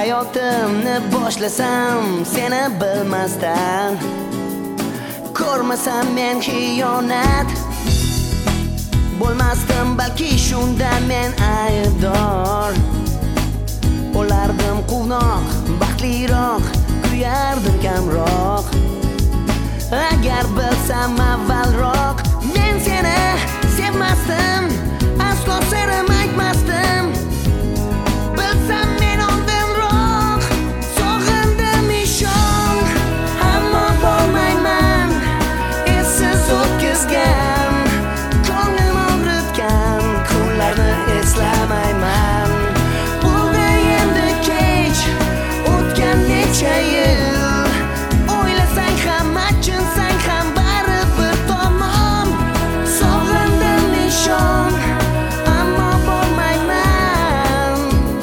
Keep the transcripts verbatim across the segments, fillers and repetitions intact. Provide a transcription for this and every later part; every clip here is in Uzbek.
Hayotimni boshlasam seni bilmasdan, ko'rmasam men xiyonat bo'lmasdim, balki shunda men aybdor bo'lardim. Quvnoq, baxtliroq, kuyardim kamroq. Agar bilsam avvalroq, men seni sevmasdim, aslo serim aytmasdim. Bilsam men oldinroq sog'indim, ishon, ammo bo'lmayman essiz o'tkazgan, ko'nglim og'ritgan kunlarni eslamayman. Bo'ldi endi kech, o'tgan necha yil, o'ylasang ham achinsang ham baribir tomon. Sog'indim, ishon, ammo bo'lmayman.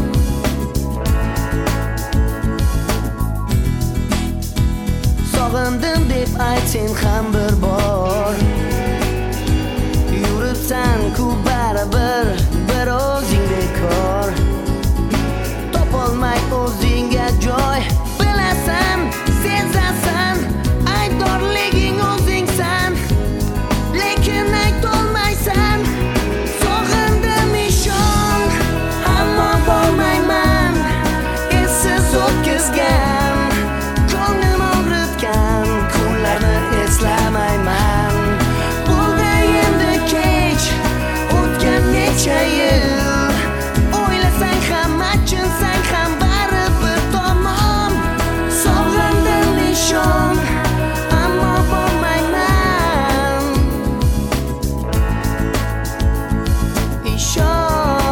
Sog'indim deb aytsang ham bir bor, yuribsan-ku baribir bir o'zing bekor. Topolmay o'zingga joy, bilasan, sezasan, aybdorliging o'zingsan, lekin aytolmaysan. Sog'indim, ishon, ammo bo'lmayman essiz o'tkazgan, ko'nglim og'ritgan kunlarni eslamayman. Bo'ldi endi kech, o'tgan necha yil, o'ylasang ham achinsang ham baribir tomon. Sog'indim, ishon, ammo bo'lmayman. Ishon.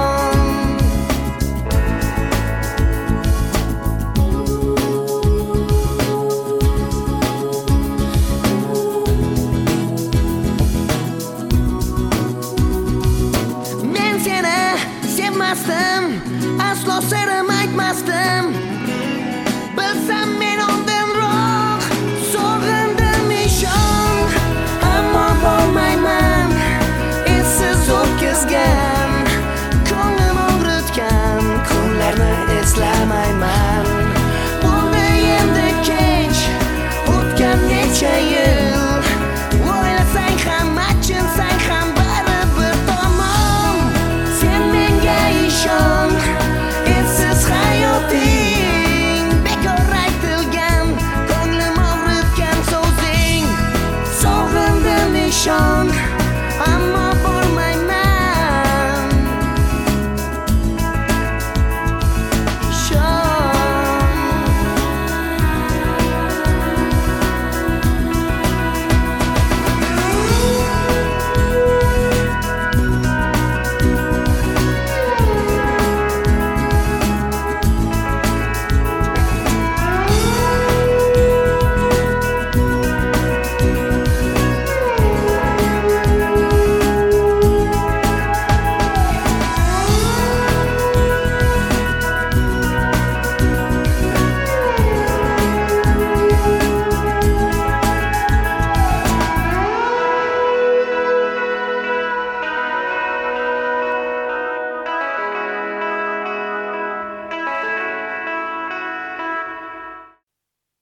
Men seni sevmasdim, aslo serim aytmasdim. Bilsam